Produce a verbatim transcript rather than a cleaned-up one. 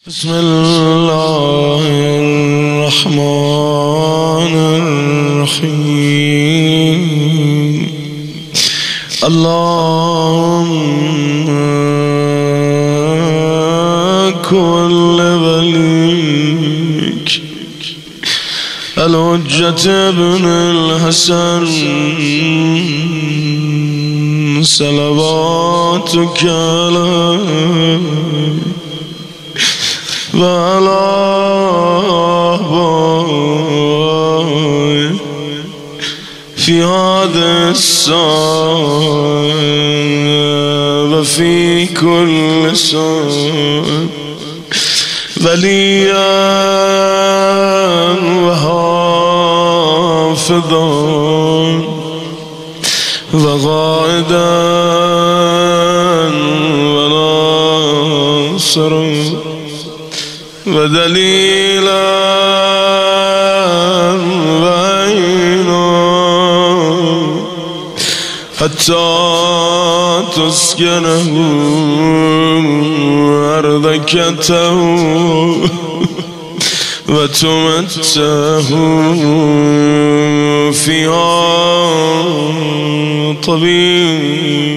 بسم الله الرحمن الرحيم. اللهم كل وليك الحجة ابن الحسن صلواتك عليه وعلى آبائه في هذا الساعة وفي كل ساعة وليا وحافظا وقائدا وناصرا ودليلا وعينا حتى تسكنه أرضك وتمته فيها طويلا